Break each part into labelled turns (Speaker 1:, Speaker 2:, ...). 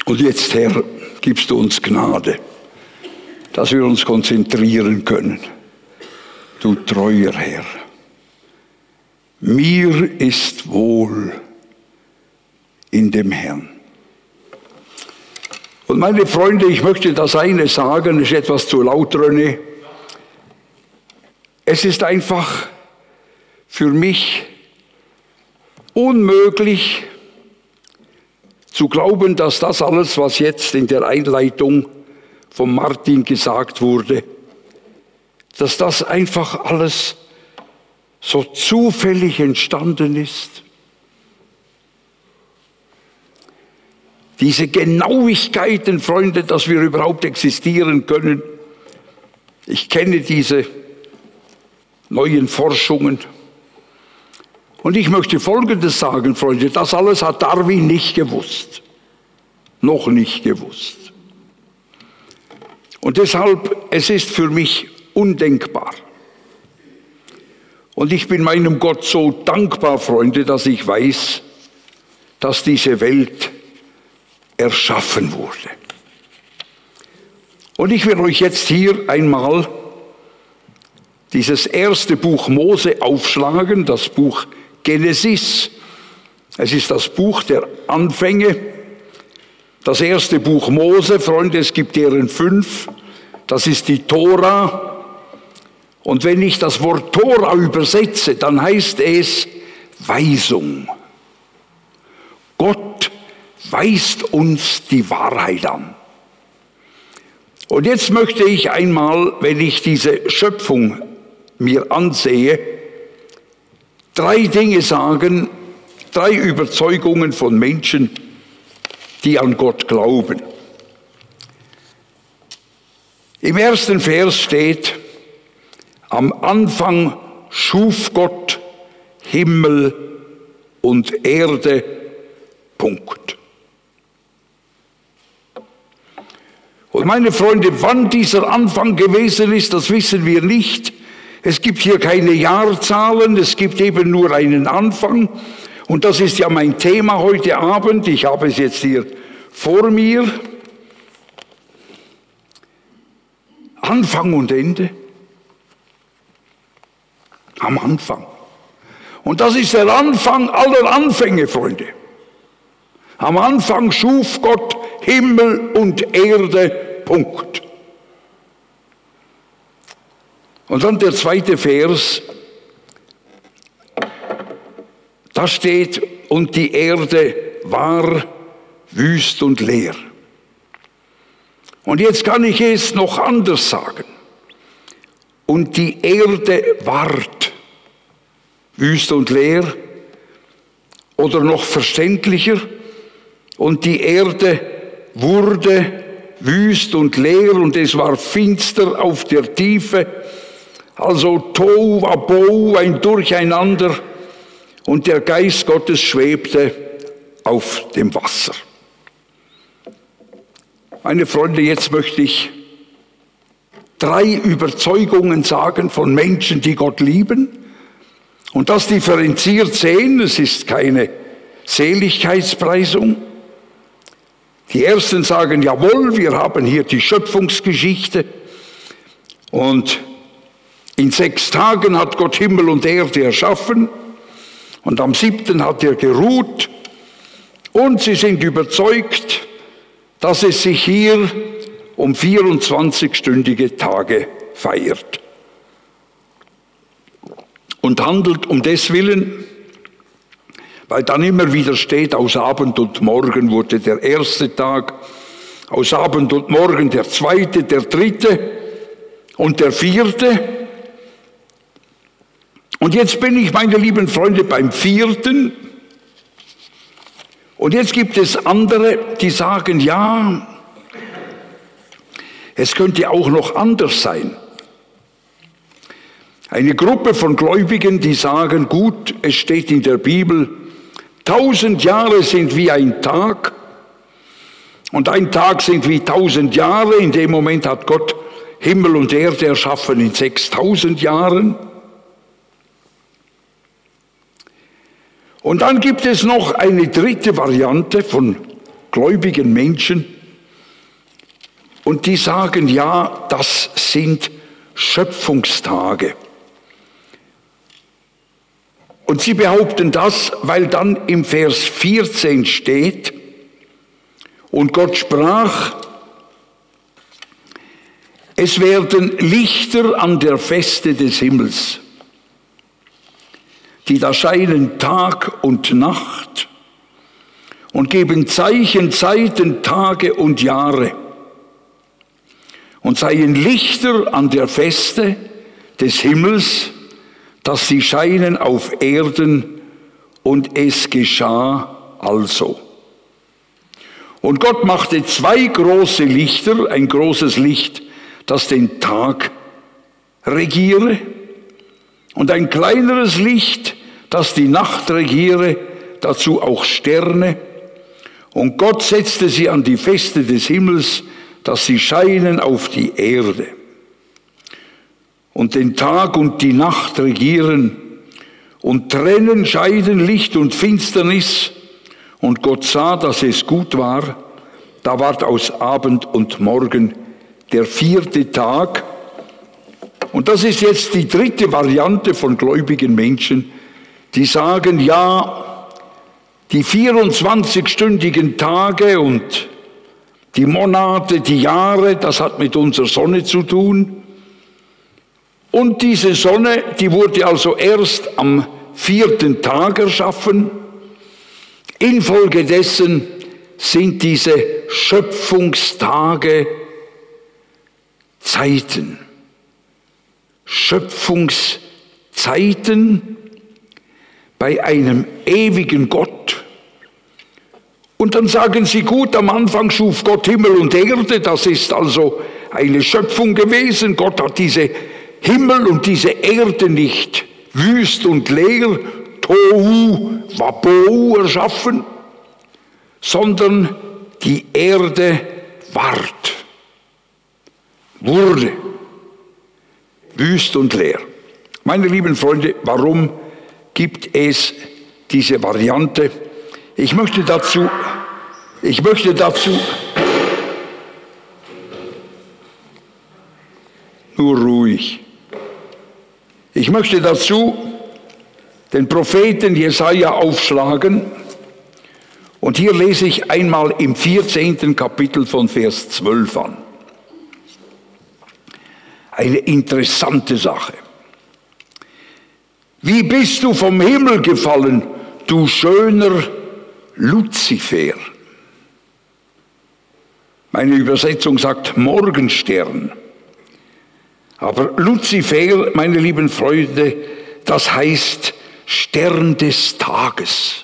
Speaker 1: Und jetzt, Herr, gibst du uns Gnade, dass wir uns konzentrieren können. Du treuer Herr, mir ist wohl in dem Herrn. Und meine Freunde, ich möchte das eine sagen, ist etwas zu laut, René. Es ist einfach für mich unmöglich zu glauben, dass das alles, was jetzt in der Einleitung von Martin gesagt wurde, dass das einfach alles so zufällig entstanden ist. Diese Genauigkeiten, Freunde, dass wir überhaupt existieren können. Ich kenne diese neuen Forschungen. Und ich möchte Folgendes sagen, Freunde, das alles hat Darwin nicht gewusst. Noch nicht gewusst. Und deshalb, es ist für mich undenkbar. Und ich bin meinem Gott so dankbar, Freunde, dass ich weiß, dass diese Welt erschaffen wurde. Und ich will euch jetzt hier einmal dieses erste Buch Mose aufschlagen, das Buch Genesis. Es ist das Buch der Anfänge. Das erste Buch Mose, Freunde, es gibt deren 5. Das ist die Tora. Und wenn ich das Wort Tora übersetze, dann heißt es Weisung. Gott weist uns die Wahrheit an. Und jetzt möchte ich einmal, wenn ich diese Schöpfung mir ansehe, 3 Dinge sagen, 3 Überzeugungen von Menschen, die an Gott glauben. Im ersten Vers steht, am Anfang schuf Gott Himmel und Erde, Punkt. Und meine Freunde, wann dieser Anfang gewesen ist, das wissen wir nicht. Es gibt hier keine Jahrzahlen, es gibt eben nur einen Anfang. Und das ist ja mein Thema heute Abend. Ich habe es jetzt hier vor mir. Anfang und Ende. Am Anfang. Und das ist der Anfang aller Anfänge, Freunde. Am Anfang schuf Gott Himmel und Erde, Punkt. Und dann der zweite Vers, da steht, und die Erde war wüst und leer. Und jetzt kann ich es noch anders sagen. Und die Erde ward wüst und leer, oder noch verständlicher, und die Erde wurde wüst und leer und es war finster auf der Tiefe, also Tohu Wabohu, ein Durcheinander, und der Geist Gottes schwebte auf dem Wasser. Meine Freunde, jetzt möchte ich 3 Überzeugungen sagen von Menschen, die Gott lieben und das differenziert sehen. Es ist keine Seligkeitspreisung. Die ersten sagen, jawohl, wir haben hier die Schöpfungsgeschichte und in 6 Tagen hat Gott Himmel und Erde erschaffen und am 7. hat er geruht und sie sind überzeugt, dass es sich hier um 24-stündige Tage feiert und handelt um deswillen, weil dann immer wieder steht, aus Abend und Morgen wurde der erste Tag, aus Abend und Morgen der zweite, der dritte und der vierte. Und jetzt bin ich, meine lieben Freunde, beim 4. Und jetzt gibt es andere, die sagen, ja, es könnte auch noch anders sein. Eine Gruppe von Gläubigen, die sagen, gut, es steht in der Bibel, 1000 Jahre sind wie ein Tag und ein Tag sind wie 1000 Jahre. In dem Moment hat Gott Himmel und Erde erschaffen in 6000 Jahren. Und dann gibt es noch eine dritte Variante von gläubigen Menschen. Und die sagen, ja, das sind Schöpfungstage. Und sie behaupten das, weil dann im Vers 14 steht, und Gott sprach, es werden Lichter an der Feste des Himmels, die da scheinen Tag und Nacht und geben Zeichen, Zeiten, Tage und Jahre und seien Lichter an der Feste des Himmels, dass sie scheinen auf Erden, und es geschah also. Und Gott machte 2 große Lichter, ein großes Licht, das den Tag regiere, und ein kleineres Licht, das die Nacht regiere, dazu auch Sterne. Und Gott setzte sie an die Feste des Himmels, dass sie scheinen auf die Erde. Und den Tag und die Nacht regieren und trennen, scheiden Licht und Finsternis. Und Gott sah, dass es gut war. Da ward aus Abend und Morgen der 4. Tag. Und das ist jetzt die 3. Variante von gläubigen Menschen, die sagen, ja, die 24-stündigen Tage und die Monate, die Jahre, das hat mit unserer Sonne zu tun. Und diese Sonne, die wurde also erst am 4. Tag erschaffen. Infolgedessen sind diese Schöpfungstage Zeiten. Schöpfungszeiten bei einem ewigen Gott. Und dann sagen sie, gut, am Anfang schuf Gott Himmel und Erde, das ist also eine Schöpfung gewesen. Gott hat diese Himmel und diese Erde nicht wüst und leer, Tohu Wabohu erschaffen, sondern die Erde wurde wüst und leer. Meine lieben Freunde, warum gibt es diese Variante? Ich möchte dazu nur ruhig. Ich möchte dazu den Propheten Jesaja aufschlagen, und hier lese ich einmal im 14. Kapitel von Vers 12 an. Eine interessante Sache. Wie bist du vom Himmel gefallen, du schöner Luzifer? Meine Übersetzung sagt Morgenstern. Aber Luzifer, meine lieben Freunde, das heißt Stern des Tages.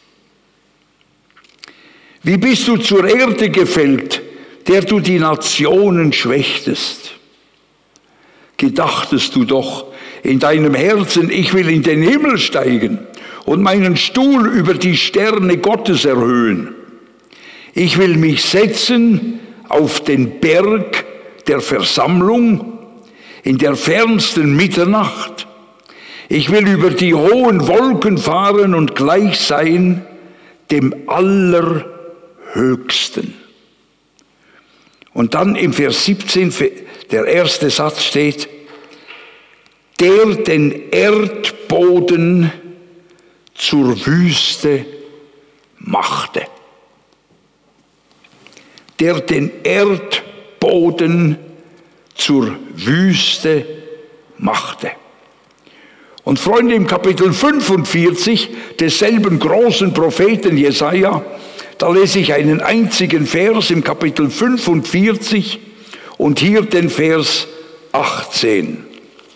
Speaker 1: Wie bist du zur Erde gefällt, der du die Nationen schwächtest? Gedachtest du doch in deinem Herzen, ich will in den Himmel steigen und meinen Stuhl über die Sterne Gottes erhöhen. Ich will mich setzen auf den Berg der Versammlung in der fernsten Mitternacht. Ich will über die hohen Wolken fahren und gleich sein dem Allerhöchsten. Und dann im Vers 17, der erste Satz steht, der den Erdboden zur Wüste machte. Der den Erdboden zur Wüste machte. Und Freunde, im Kapitel 45 desselben großen Propheten Jesaja, da lese ich einen einzigen Vers im Kapitel 45 und hier den Vers 18.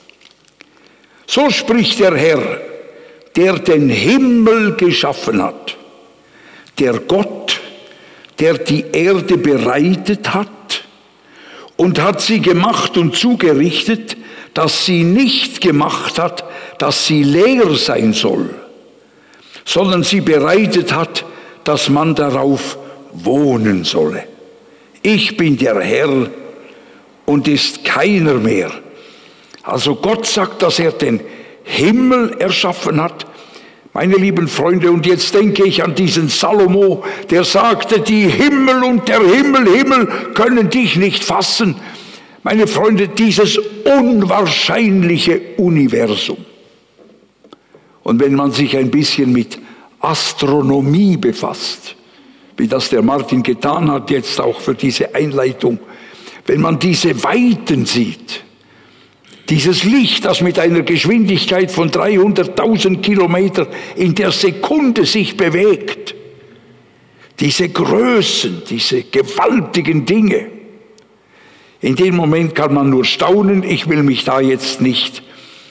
Speaker 1: So spricht der Herr, der den Himmel geschaffen hat, der Gott, der die Erde bereitet hat und hat sie gemacht und zugerichtet, dass sie nicht gemacht hat, dass sie leer sein soll, sondern sie bereitet hat, dass man darauf wohnen solle. Ich bin der Herr und ist keiner mehr. Also Gott sagt, dass er den Himmel erschaffen hat. Meine lieben Freunde, und jetzt denke ich an diesen Salomo, der sagte, die Himmel und der Himmel können dich nicht fassen. Meine Freunde, dieses unwahrscheinliche Universum. Und wenn man sich ein bisschen mit Astronomie befasst, wie das der Martin getan hat, jetzt auch für diese Einleitung, wenn man diese Weiten sieht, dieses Licht, das mit einer Geschwindigkeit von 300.000 Kilometer in der Sekunde sich bewegt, diese Größen, diese gewaltigen Dinge, in dem Moment kann man nur staunen. Ich will mich da jetzt nicht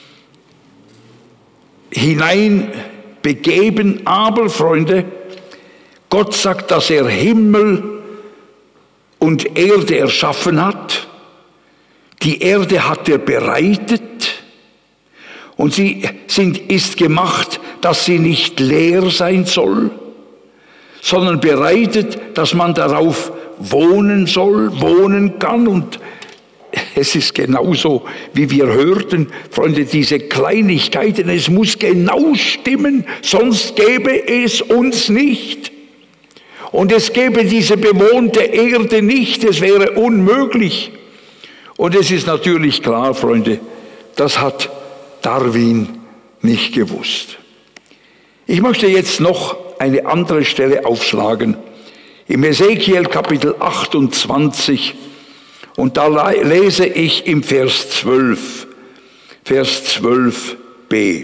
Speaker 1: hineinbegeben, aber Freunde, Gott sagt, dass er Himmel und Erde erschaffen hat. Die Erde hat er bereitet und sie ist gemacht, dass sie nicht leer sein soll, sondern bereitet, dass man darauf wohnen soll, wohnen kann. Und es ist genauso, wie wir hörten, Freunde, diese Kleinigkeiten, es muss genau stimmen, sonst gäbe es uns nicht. Und es gäbe diese bewohnte Erde nicht, es wäre unmöglich. Und es ist natürlich klar, Freunde, das hat Darwin nicht gewusst. Ich möchte jetzt noch eine andere Stelle aufschlagen. Im Ezekiel Kapitel 28, und da lese ich im Vers 12, Vers 12b.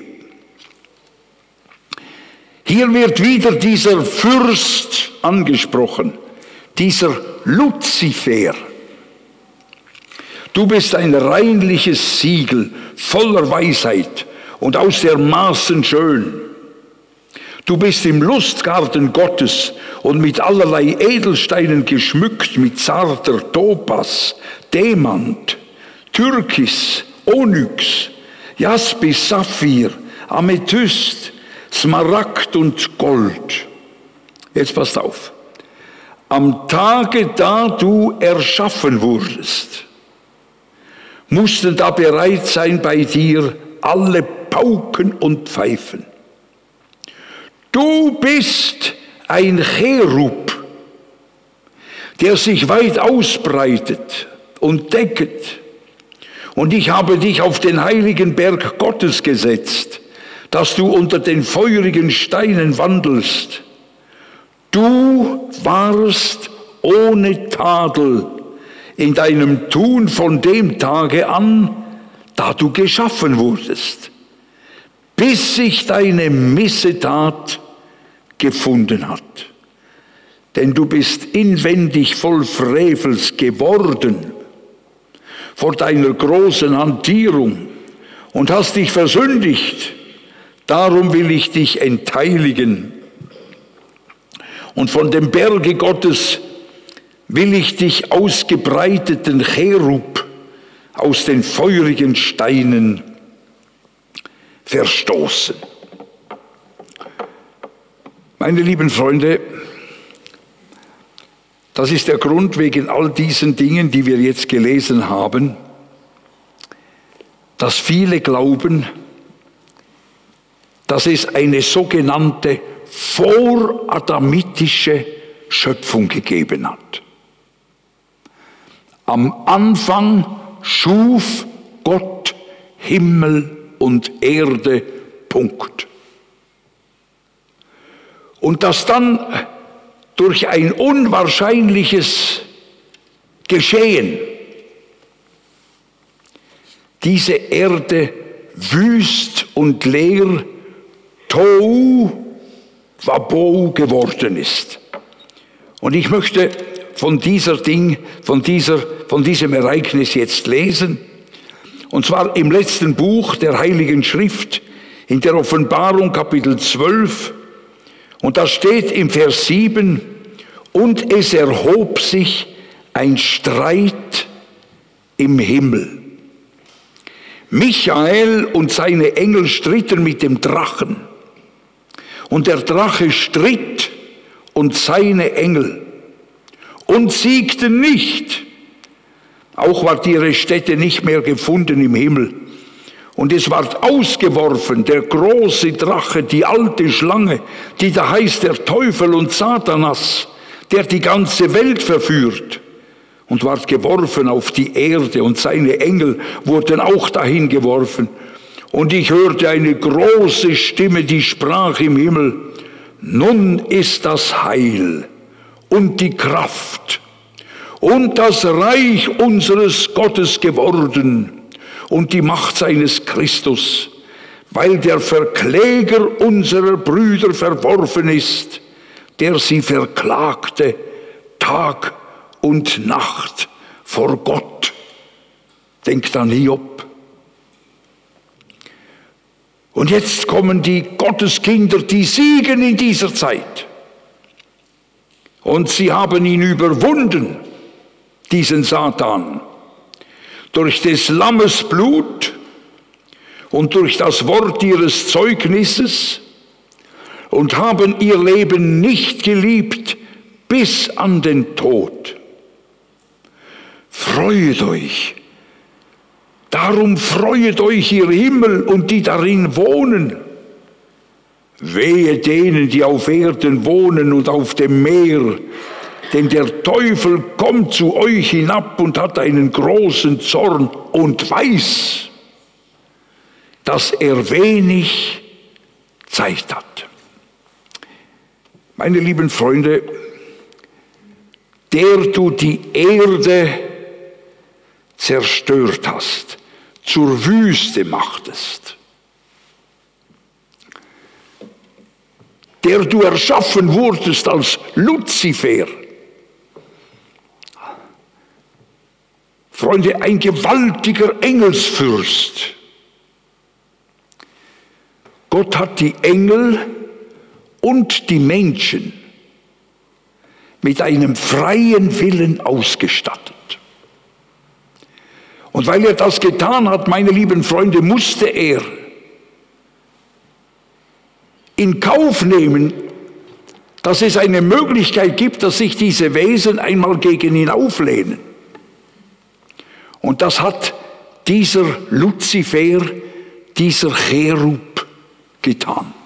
Speaker 1: Hier wird wieder dieser Fürst angesprochen, dieser Luzifer. Du bist ein reinliches Siegel, voller Weisheit und aus der Maßen schön. Du bist im Lustgarten Gottes und mit allerlei Edelsteinen geschmückt, mit zarter Topas, Demant, Türkis, Onyx, Jaspis, Saphir, Amethyst, Smaragd und Gold. Jetzt passt auf. Am Tage, da du erschaffen wurdest, mussten da bereit sein bei dir alle Pauken und Pfeifen. Du bist ein Cherub, der sich weit ausbreitet und decket. Und ich habe dich auf den heiligen Berg Gottes gesetzt, dass du unter den feurigen Steinen wandelst. Du warst ohne Tadel in deinem Tun von dem Tage an, da du geschaffen wurdest, bis sich deine Missetat gefunden hat. Denn du bist inwendig voll Frevels geworden vor deiner großen Hantierung und hast dich versündigt. Darum will ich dich entheiligen. Und von dem Berge Gottes will ich dich ausgebreiteten Cherub aus den feurigen Steinen verstoßen. Meine lieben Freunde, das ist der Grund wegen all diesen Dingen, die wir jetzt gelesen haben, dass viele glauben, dass es eine sogenannte voradamitische Schöpfung gegeben hat. Am Anfang schuf Gott Himmel und Erde, Punkt. Und dass dann durch ein unwahrscheinliches Geschehen diese Erde wüst und leer, Tohu Wabohu geworden ist. Und ich möchte von diesem Ereignis jetzt lesen, und zwar im letzten Buch der Heiligen Schrift, in der Offenbarung Kapitel 12, und da steht im Vers 7, und es erhob sich ein Streit im Himmel. Michael und seine Engel stritten mit dem Drachen, und der Drache stritt und seine Engel und siegten nicht. Auch ward ihre Stätte nicht mehr gefunden im Himmel. Und es ward ausgeworfen, der große Drache, die alte Schlange, die da heißt der Teufel und Satanas, der die ganze Welt verführt, und ward geworfen auf die Erde, und seine Engel wurden auch dahin geworfen. Und ich hörte eine große Stimme, die sprach im Himmel: Nun ist das Heil und die Kraft und das Reich unseres Gottes geworden und die Macht seines Christus, weil der Verkläger unserer Brüder verworfen ist, der sie verklagte Tag und Nacht vor Gott. Denkt an Hiob. Und jetzt kommen die Gotteskinder, die siegen in dieser Zeit. Und sie haben ihn überwunden, diesen Satan, durch des Lammes Blut und durch das Wort ihres Zeugnisses, und haben ihr Leben nicht geliebt bis an den Tod. Freuet euch, darum freuet euch ihr Himmel und die darin wohnen. Wehe denen, die auf Erden wohnen und auf dem Meer, denn der Teufel kommt zu euch hinab und hat einen großen Zorn und weiß, dass er wenig Zeit hat. Meine lieben Freunde, der du die Erde zerstört hast, zur Wüste machtest, der du erschaffen wurdest als Luzifer. Freunde, ein gewaltiger Engelsfürst. Gott hat die Engel und die Menschen mit einem freien Willen ausgestattet. Und weil er das getan hat, meine lieben Freunde, musste er in Kauf nehmen, dass es eine Möglichkeit gibt, dass sich diese Wesen einmal gegen ihn auflehnen. Und das hat dieser Luzifer, dieser Cherub getan.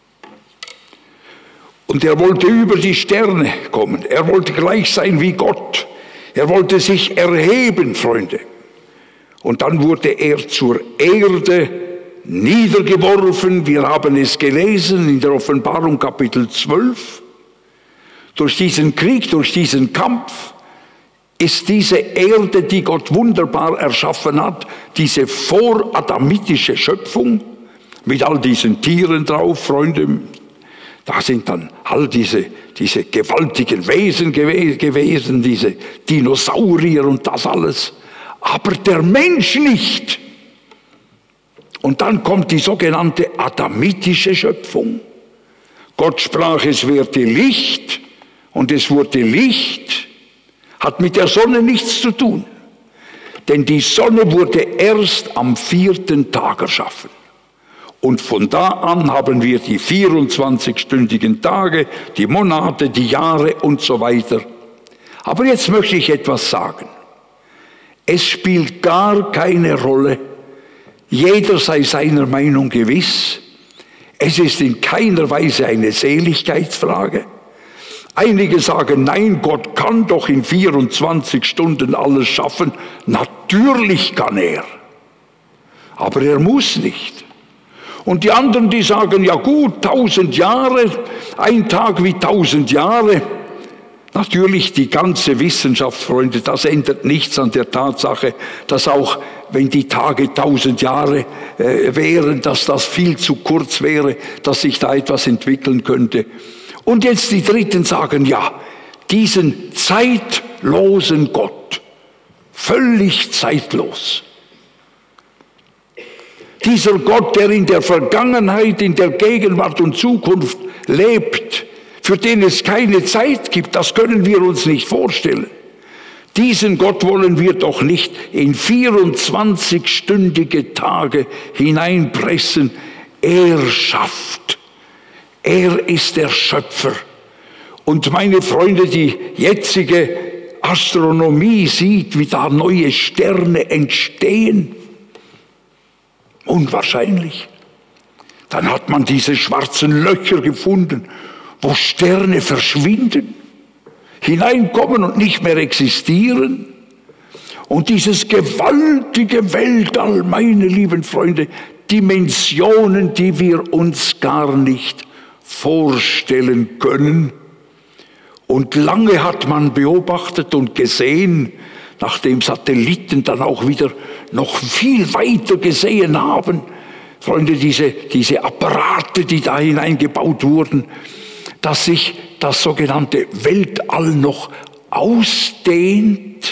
Speaker 1: Und er wollte über die Sterne kommen. Er wollte gleich sein wie Gott. Er wollte sich erheben, Freunde. Und dann wurde er zur Erde niedergeworfen. Wir haben es gelesen in der Offenbarung Kapitel 12. Durch diesen Krieg, durch diesen Kampf ist diese Erde, die Gott wunderbar erschaffen hat, diese voradamitische Schöpfung mit all diesen Tieren drauf, Freunde. Da sind dann all diese gewaltigen Wesen gewesen, diese Dinosaurier und das alles. Aber der Mensch nicht. Und dann kommt die sogenannte adamitische Schöpfung. Gott sprach, es werde Licht, und es wurde Licht, hat mit der Sonne nichts zu tun. Denn die Sonne wurde erst am 4. Tag erschaffen. Und von da an haben wir die 24-stündigen Tage, die Monate, die Jahre und so weiter. Aber jetzt möchte ich etwas sagen. Es spielt gar keine Rolle. Jeder sei seiner Meinung gewiss. Es ist in keiner Weise eine Seligkeitsfrage. Einige sagen, nein, Gott kann doch in 24 Stunden alles schaffen. Natürlich kann er. Aber er muss nicht. Und die anderen, die sagen, ja gut, 1000 Jahre, ein Tag wie 1000 Jahre. Natürlich, die ganze Wissenschaft, Freunde, das ändert nichts an der Tatsache, dass auch wenn die Tage 1000 Jahre wären, dass das viel zu kurz wäre, dass sich da etwas entwickeln könnte. Und jetzt die Dritten sagen, ja, diesen zeitlosen Gott, völlig zeitlos. Dieser Gott, der in der Vergangenheit, in der Gegenwart und Zukunft lebt, für den es keine Zeit gibt, das können wir uns nicht vorstellen. Diesen Gott wollen wir doch nicht in 24-stündige Tage hineinpressen. Er schafft. Er ist der Schöpfer. Und meine Freunde, die jetzige Astronomie sieht, wie da neue Sterne entstehen. Unwahrscheinlich. Dann hat man diese schwarzen Löcher gefunden, wo Sterne verschwinden, hineinkommen und nicht mehr existieren. Und dieses gewaltige Weltall, meine lieben Freunde, Dimensionen, die wir uns gar nicht vorstellen können. Und lange hat man beobachtet und gesehen, nachdem Satelliten dann auch wieder noch viel weiter gesehen haben, Freunde, diese Apparate, die da hineingebaut wurden, dass sich das sogenannte Weltall noch ausdehnt,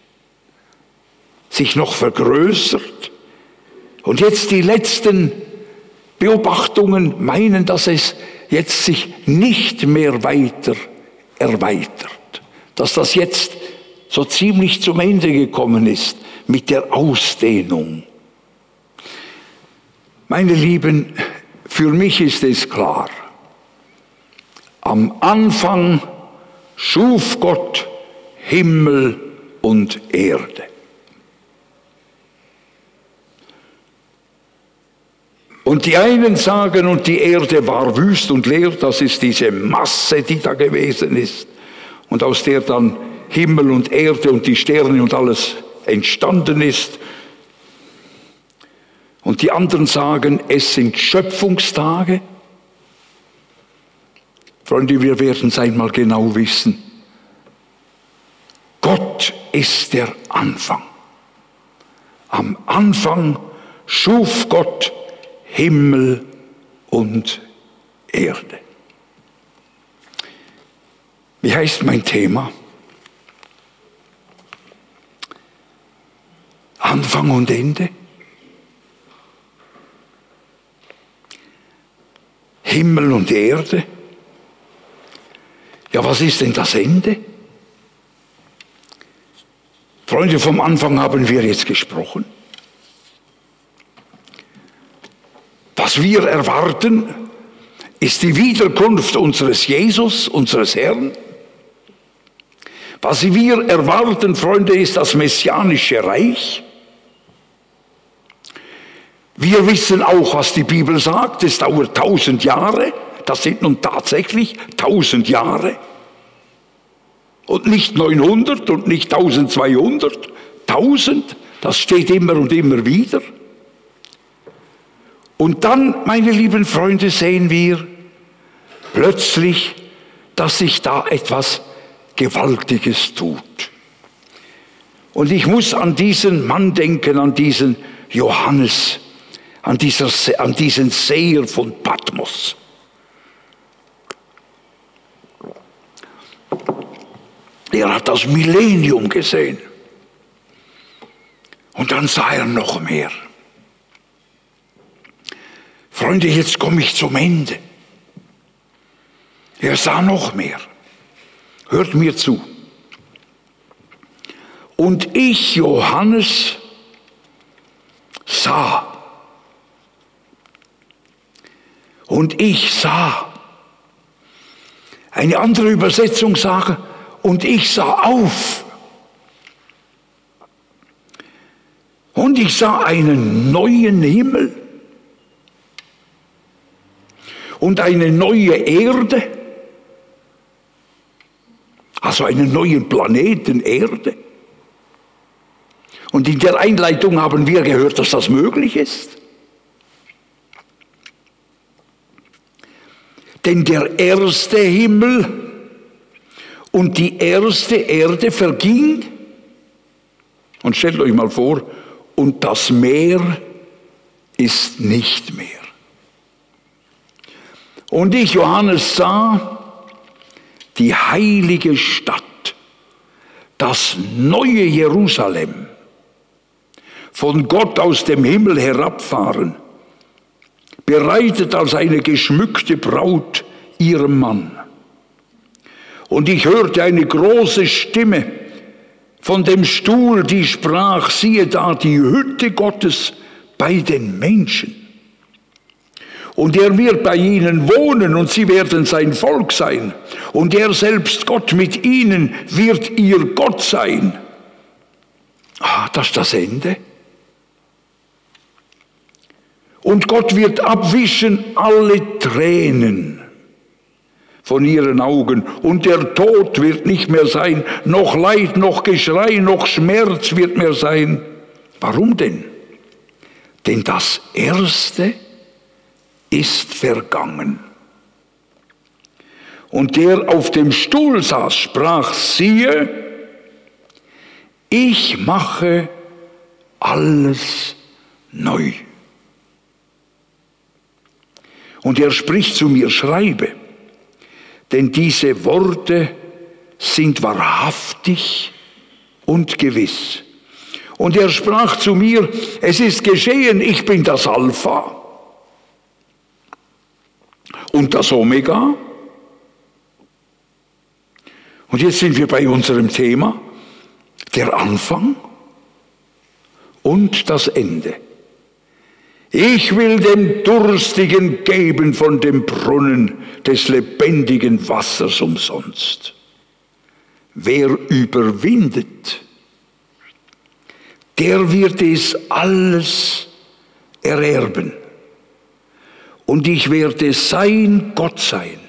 Speaker 1: sich noch vergrößert. Und jetzt die letzten Beobachtungen meinen, dass es jetzt sich nicht mehr weiter erweitert, dass das jetzt so ziemlich zum Ende gekommen ist mit der Ausdehnung. Meine Lieben, für mich ist es klar, am Anfang schuf Gott Himmel und Erde. Und die einen sagen, und die Erde war wüst und leer, das ist diese Masse, die da gewesen ist, und aus der dann Himmel und Erde und die Sterne und alles entstanden ist. Und die anderen sagen, es sind Schöpfungstage. Freunde, wir werden es einmal genau wissen. Gott ist der Anfang. Am Anfang schuf Gott Himmel und Erde. Wie heißt mein Thema? Anfang und Ende? Himmel und Erde? Ja, was ist denn das Ende? Freunde, vom Anfang haben wir jetzt gesprochen. Was wir erwarten, ist die Wiederkunft unseres Jesus, unseres Herrn. Was wir erwarten, Freunde, ist das messianische Reich. Wir wissen auch, was die Bibel sagt, es dauert 1000 Jahre. Das sind nun tatsächlich 1000 Jahre. Und nicht 900 und nicht 1200. 1000, das steht immer und immer wieder. Und dann, meine lieben Freunde, sehen wir plötzlich, dass sich da etwas Gewaltiges tut. Und ich muss an diesen Mann denken, an diesen Johannes, an diesen Seher von Patmos. Er hat das Millennium gesehen. Und dann sah er noch mehr. Freunde, jetzt komme ich zum Ende. Er sah noch mehr. Hört mir zu. Und ich, Johannes, sah. Und ich sah. Eine andere Übersetzung sagt, und ich sah auf. Und ich sah einen neuen Himmel und eine neue Erde, also einen neuen Planeten Erde. Und in der Einleitung haben wir gehört, dass das möglich ist. Denn der erste Himmel und die erste Erde verging. Und stellt euch mal vor, und das Meer ist nicht mehr. Und ich, Johannes, sah die heilige Stadt, das neue Jerusalem, von Gott aus dem Himmel herabfahren, bereitet als eine geschmückte Braut ihrem Mann. Und ich hörte eine große Stimme von dem Stuhl, die sprach, siehe da, die Hütte Gottes bei den Menschen. Und er wird bei ihnen wohnen und sie werden sein Volk sein. Und er selbst, Gott mit ihnen, wird ihr Gott sein. Das ist das Ende. Und Gott wird abwischen alle Tränen von ihren Augen. Und der Tod wird nicht mehr sein, noch Leid, noch Geschrei, noch Schmerz wird mehr sein. Warum denn? Denn das Erste ist vergangen. Und der auf dem Stuhl saß, sprach, siehe, ich mache alles neu. Und er spricht zu mir, schreibe, denn diese Worte sind wahrhaftig und gewiss. Und er sprach zu mir, es ist geschehen, ich bin das Alpha und das Omega. Und jetzt sind wir bei unserem Thema, der Anfang und das Ende. Ich will dem Durstigen geben von dem Brunnen des lebendigen Wassers umsonst. Wer überwindet, der wird es alles ererben. Und ich werde sein Gott sein.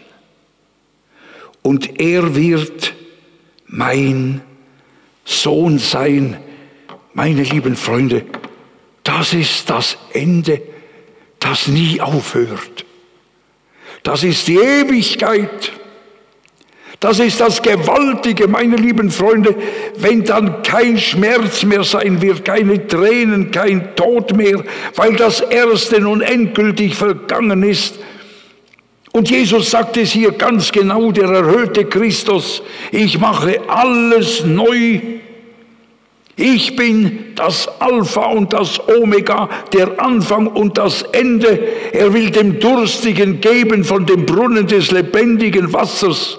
Speaker 1: Und er wird mein Sohn sein. Meine lieben Freunde, das ist das Ende, das nie aufhört. Das ist die Ewigkeit. Das ist das Gewaltige, meine lieben Freunde, wenn dann kein Schmerz mehr sein wird, keine Tränen, kein Tod mehr, weil das Erste nun endgültig vergangen ist. Und Jesus sagt es hier ganz genau, der erhöhte Christus, ich mache alles neu. Ich bin das Alpha und das Omega, der Anfang und das Ende. Er will dem Durstigen geben von dem Brunnen des lebendigen Wassers.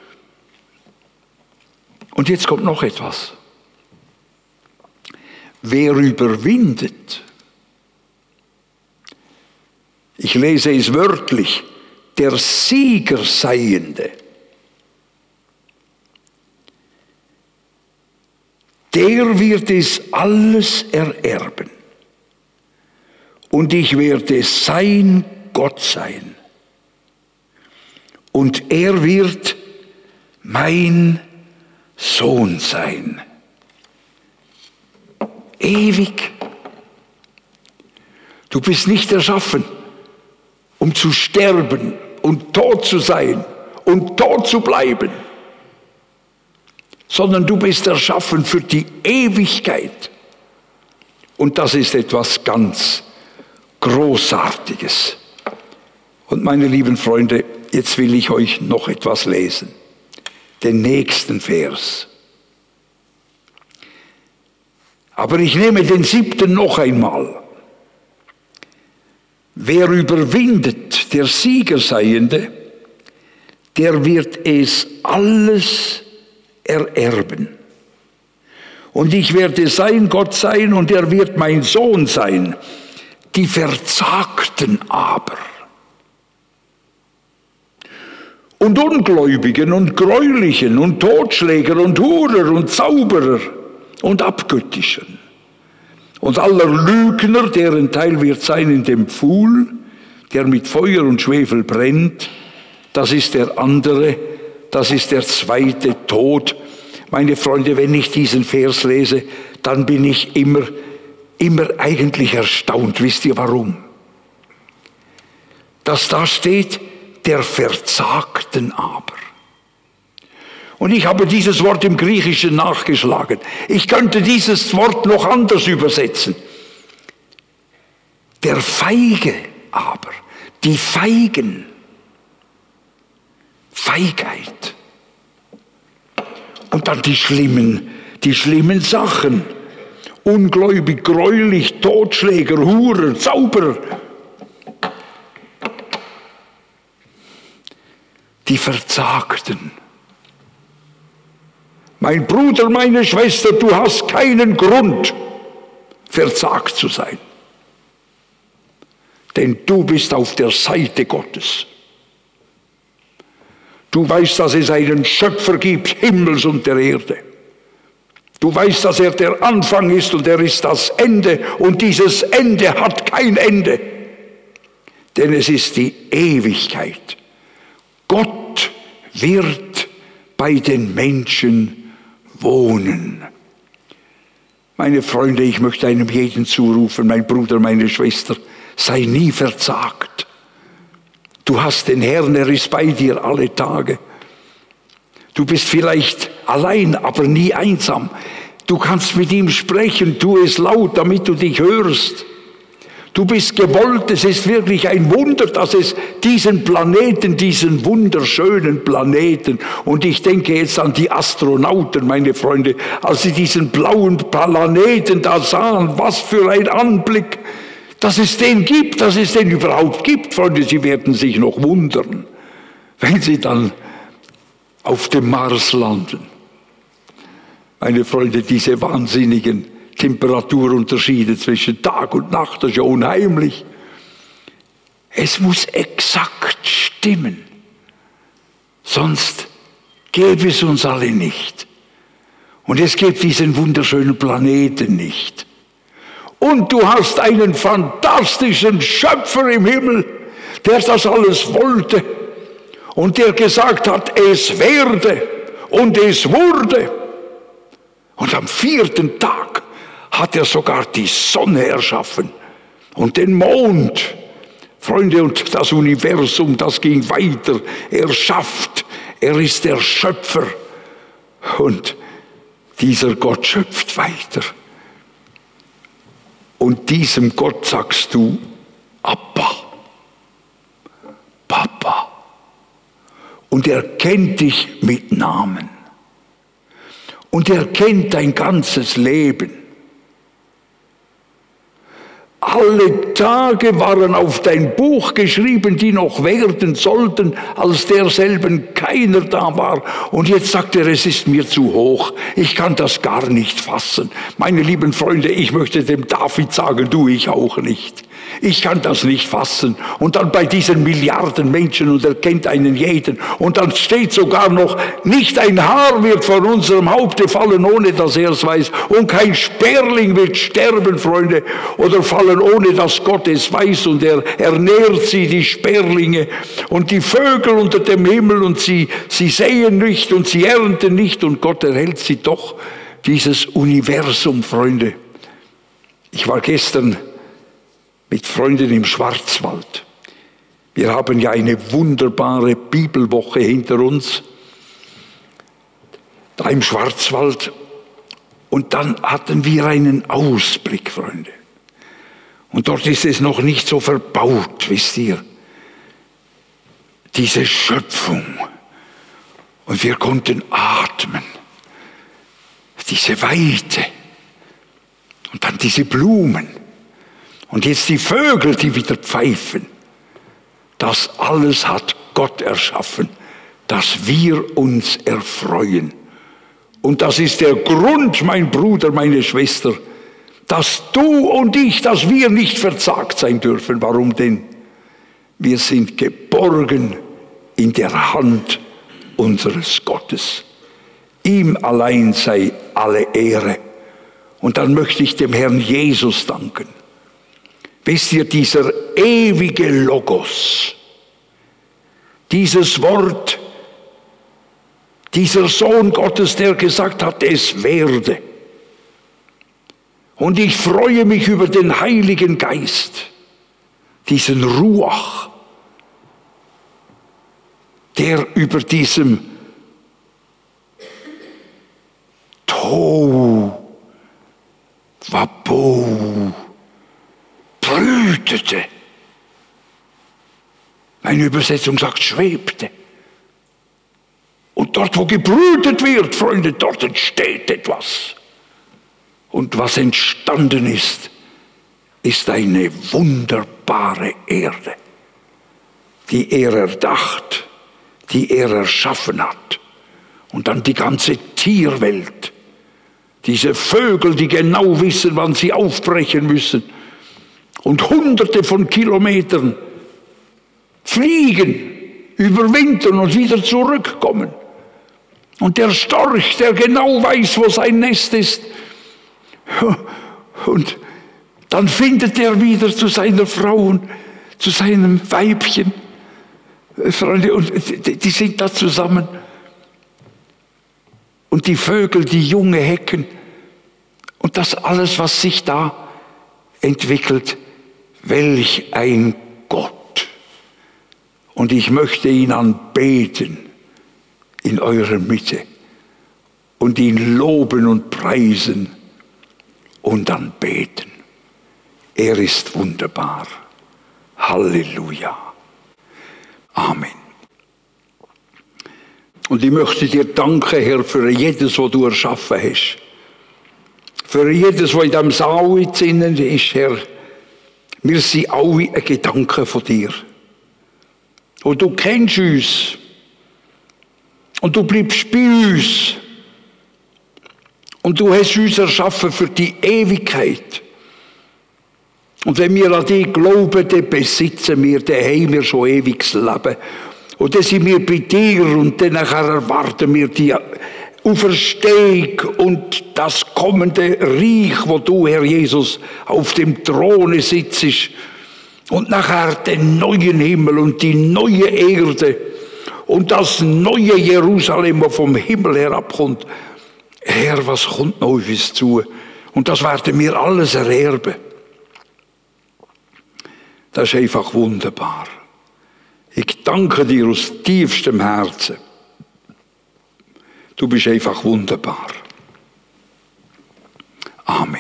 Speaker 1: Und jetzt kommt noch etwas. Wer überwindet, ich lese es wörtlich, der Siegerseiende, der wird es alles ererben. Und ich werde sein Gott sein. Und er wird mein Sohn sein. Ewig. Du bist nicht erschaffen, um zu sterben und tot zu sein und tot zu bleiben, sondern du bist erschaffen für die Ewigkeit. Und das ist etwas ganz Großartiges. Und meine lieben Freunde, jetzt will ich euch noch etwas lesen. Den nächsten Vers. Aber ich nehme den 7. noch einmal. Wer überwindet, der Siegerseiende, der wird es alles ererben. Und ich werde sein Gott sein und er wird mein Sohn sein. Die Verzagten aber und Ungläubigen und Gräulichen und Totschläger und Hurer und Zauberer und Abgöttischen und aller Lügner, deren Teil wird sein in dem Pfuhl, der mit Feuer und Schwefel brennt, das ist der andere, das ist der zweite Tod. Meine Freunde, wenn ich diesen Vers lese, dann bin ich immer eigentlich erstaunt. Wisst ihr warum? Dass da steht, der Verzagten aber. Und ich habe dieses Wort im Griechischen nachgeschlagen. Ich könnte dieses Wort noch anders übersetzen. Der Feige aber, die Feigen, Feigheit. Und dann die schlimmen Sachen. Ungläubig, gräulich, Totschläger, Hurer, Zauberer. Die Verzagten. Mein Bruder, meine Schwester, du hast keinen Grund, verzagt zu sein. Denn du bist auf der Seite Gottes. Du weißt, dass es einen Schöpfer gibt, Himmels und der Erde. Du weißt, dass er der Anfang ist und er ist das Ende. Und dieses Ende hat kein Ende. denn es ist die Ewigkeit. Gott wird bei den Menschen wohnen. Meine Freunde, ich möchte einem jeden zurufen, mein Bruder, meine Schwester, sei nie verzagt. Du hast den Herrn, er ist bei dir alle Tage. Du bist vielleicht allein, aber nie einsam. Du kannst mit ihm sprechen, tu es laut, damit du dich hörst. Du bist gewollt, es ist wirklich ein Wunder, dass es diesen Planeten, diesen wunderschönen Planeten, und ich denke jetzt an die Astronauten, meine Freunde, als sie diesen blauen Planeten da sahen, was für ein Anblick, dass es den gibt, dass es den überhaupt gibt, Freunde, sie werden sich noch wundern, wenn sie dann auf dem Mars landen. Meine Freunde, diese wahnsinnigen Temperaturunterschiede zwischen Tag und Nacht, das ist ja unheimlich. Es muss exakt stimmen, sonst gäbe es uns alle nicht. Und es gibt diesen wunderschönen Planeten nicht. Und du hast einen fantastischen Schöpfer im Himmel, der das alles wollte und der gesagt hat, es werde und es wurde. Und am 4. Tag hat er sogar die Sonne erschaffen und den Mond. Freunde, und das Universum, das ging weiter. Er schafft, er ist der Schöpfer. Und dieser Gott schöpft weiter. Und diesem Gott sagst du, Abba, Papa. Und er kennt dich mit Namen. Und er kennt dein ganzes Leben. Alle Tage waren auf dein Buch geschrieben, die noch werden sollten, als derselben keiner da war. Und jetzt sagt er, es ist mir zu hoch, ich kann das gar nicht fassen. Meine lieben Freunde, ich möchte dem David sagen, du, ich auch nicht. Ich kann das nicht fassen. Und dann bei diesen Milliarden Menschen, und er kennt einen jeden. Und dann steht sogar noch, nicht ein Haar wird von unserem Haupte fallen, ohne dass er es weiß. Und kein Sperling wird sterben, Freunde, oder fallen, ohne dass Gott es weiß. Und er ernährt sie, die Sperlinge, und die Vögel unter dem Himmel, und sie säen nicht und sie ernten nicht. Und Gott erhält sie doch, dieses Universum, Freunde. Ich war gestern mit Freunden im Schwarzwald. Wir haben ja eine wunderbare Bibelwoche hinter uns, da im Schwarzwald. Und dann hatten wir einen Ausblick, Freunde. Und dort ist es noch nicht so verbaut, wisst ihr, diese Schöpfung. Und wir konnten atmen, diese Weite und dann diese Blumen. Und jetzt die Vögel, die wieder pfeifen. Das alles hat Gott erschaffen, dass wir uns erfreuen. Und das ist der Grund, mein Bruder, meine Schwester, dass du und ich, dass wir nicht verzagt sein dürfen. Warum denn? Wir sind geborgen in der Hand unseres Gottes. Ihm allein sei alle Ehre. Und dann möchte ich dem Herrn Jesus danken. Wisst ihr, dieser ewige Logos, dieses Wort, dieser Sohn Gottes, der gesagt hat, es werde. Und ich freue mich über den Heiligen Geist, diesen Ruach, der über diesem Tohu Wabohu brütete. Meine Übersetzung sagt, schwebte. Und dort, wo gebrütet wird, Freunde, dort entsteht etwas. Und was entstanden ist, ist eine wunderbare Erde, die er erdacht, die er erschaffen hat. Und dann die ganze Tierwelt, diese Vögel, die genau wissen, wann sie aufbrechen müssen. Und Hunderte von Kilometern fliegen, überwintern und wieder zurückkommen. Und der Storch, der genau weiß, wo sein Nest ist. Und dann findet er wieder zu seiner Frau und zu seinem Weibchen. Freunde, und die sind da zusammen. Und die Vögel, die Junge hecken. Und das alles, was sich da entwickelt. Welch ein Gott. Und ich möchte ihn anbeten in eurer Mitte. Und ihn loben und preisen und anbeten. Er ist wunderbar. Halleluja. Amen. Und ich möchte dir danken, Herr, für jedes, was du erschaffen hast. Für jedes, was in diesem Saal jetzt innen ist, Herr. Wir sind alle ein Gedanke von dir. Und du kennst uns. Und du bleibst bei uns. Und du hast uns erschaffen für die Ewigkeit. Und wenn wir an dich glauben, dann besitzen wir, dann haben wir schon ewiges Leben. Und dann sind wir bei dir und dann erwarten wir die Auferstehung und das kommende Reich, wo du, Herr Jesus, auf dem Throne sitzt. Und nachher den neuen Himmel und die neue Erde und das neue Jerusalem, das vom Himmel herabkommt. Herr, was kommt noch auf uns zu? Und das werden wir alles ererben. Das ist einfach wunderbar. Ich danke dir aus tiefstem Herzen. Du bist einfach wunderbar. Amen.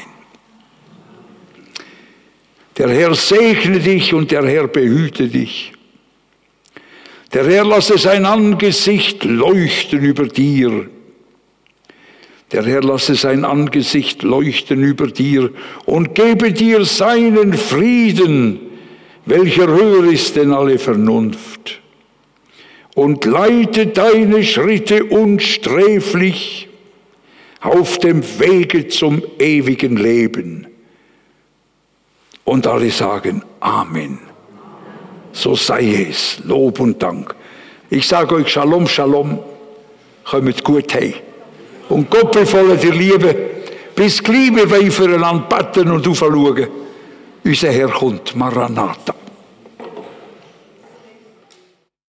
Speaker 1: Der Herr segne dich und der Herr behüte dich. Der Herr lasse sein Angesicht leuchten über dir. Der Herr lasse sein Angesicht leuchten über dir und gebe dir seinen Frieden, welcher höher ist denn alle Vernunft. Und leite deine Schritte unsträflich auf dem Wege zum ewigen Leben. Und alle sagen Amen. So sei es. Lob und Dank. Ich sage euch Shalom, Shalom. Kommt gut heim. Und Gott befohlen dir Liebe. Bis gleich, wir wollen füreinander beten und aufschauen. Unser Herr kommt. Maranatha.